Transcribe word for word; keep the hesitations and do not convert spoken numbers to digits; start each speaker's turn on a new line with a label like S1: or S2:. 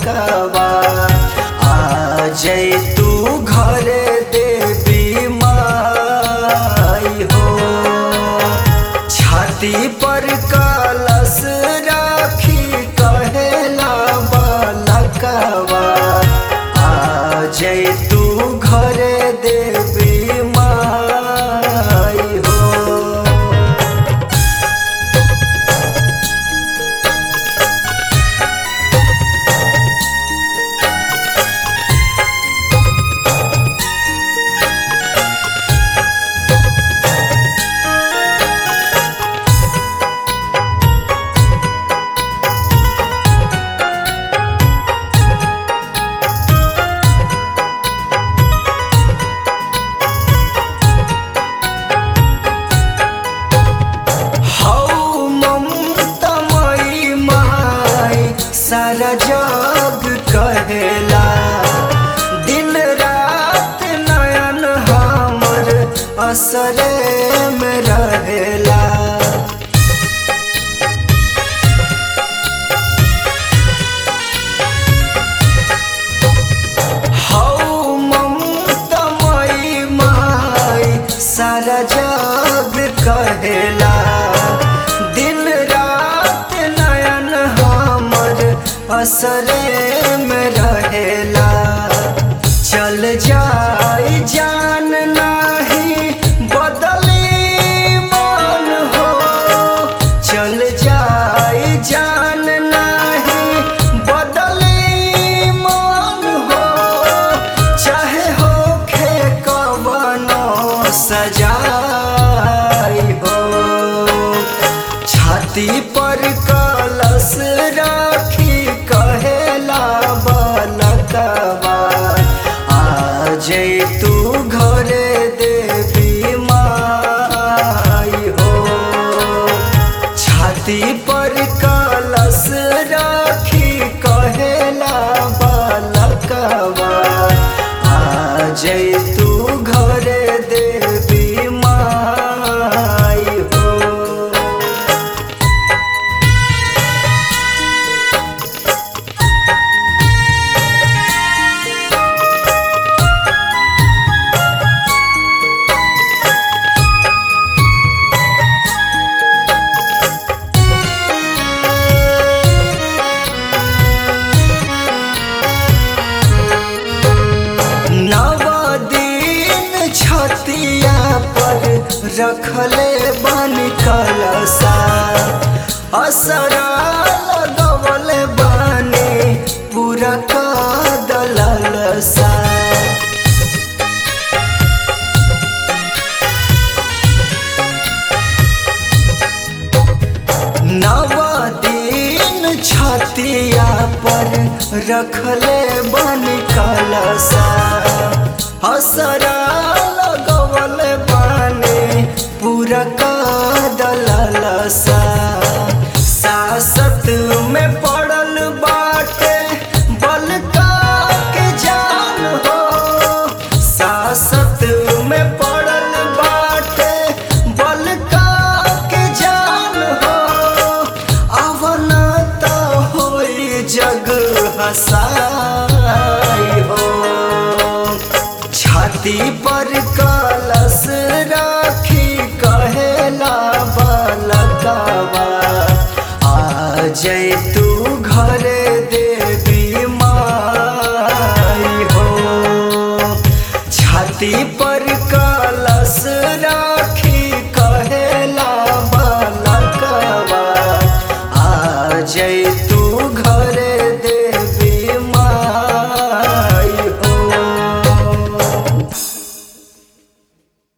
S1: बालकवा आ जय तू घरे देवी माई हो। छाती पर कलश राखी कहेला बालकवा आ जय तू घरे देवी माई हो। सारा जग कहेला दिन रात नयन हमर असरे में रहेला। हौ ममतामयी माई सारा जग कहेला दिन रात नयन हमर असरे में रहेला। चल जाई जान नाही बदली मन हो। चल जाई जान नाही बदली मन हो। चाहे होखे कवनो सजाई हो। छाती पर कलश राखी कहेला बालकवा आ जय तू घरे देवी माई हो। छाती पर कलश राखी कहेला बालकवा आ जय तू घरे देवी माई हो। छतिया पर रखले बानी कलसा असरा लगवले बानी पूरा कदलसा। नवा दिन छतिया पर रखले बानी कलसा असरा लगवले बानी पूरा कदलसा। सासत में पड़ल बाटे बलका के जान हो। सासत में पड़ल बाटे बलका के जान हो। अवनता होई जग हसाई हो। छाती पर कलश राखी कहेला बालकवा आ जय तू घरे देवी माई हो। छाती पर कलश राखी